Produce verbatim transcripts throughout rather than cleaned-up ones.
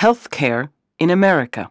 Healthcare in America.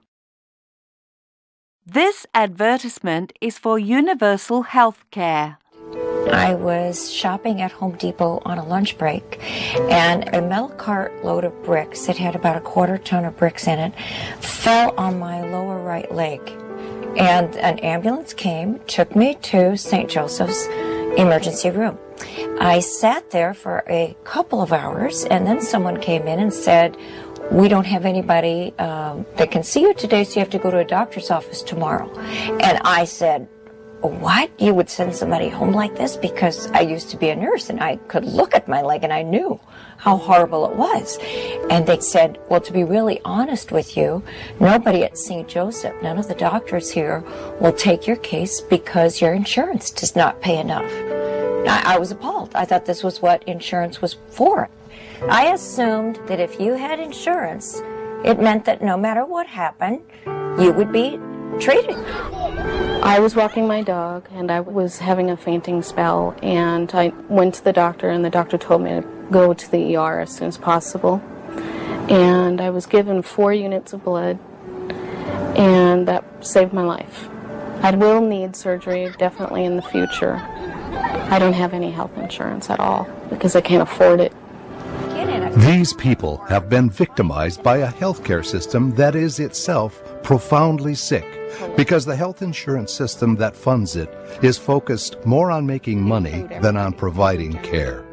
This advertisement is for universal health care. I was shopping at Home Depot on a lunch break, and a metal cart load of bricks that had about a quarter ton of bricks in it fell on my lower right leg. And an ambulance came, took me to Saint Joseph's emergency room. I sat there for a couple of hours, and then someone came in and said, "We don't have anybody um, that can see you today, so you have to go to a doctor's office tomorrow." And I said, "What? You would send somebody home like this?" Because I used to be a nurse, and I could look at my leg, and I knew how horrible it was. And they said, "Well, to be really honest with you, nobody at Saint Joseph, none of the doctors here will take your case because your insurance does not pay enough." I, I was appalled. I thought this was what insurance was for. I assumed that if you had insurance, it meant that no matter what happened, you would be treated. I was walking my dog, and I was having a fainting spell, and I went to the doctor, and the doctor told me to go to the E R as soon as possible. And I was given four units of blood, and that saved my life. I will need surgery definitely in the future. I don't have any health insurance at all because I can't afford it. These people have been victimized by a healthcare system that is itself profoundly sick because the health insurance system that funds it is focused more on making money than on providing care.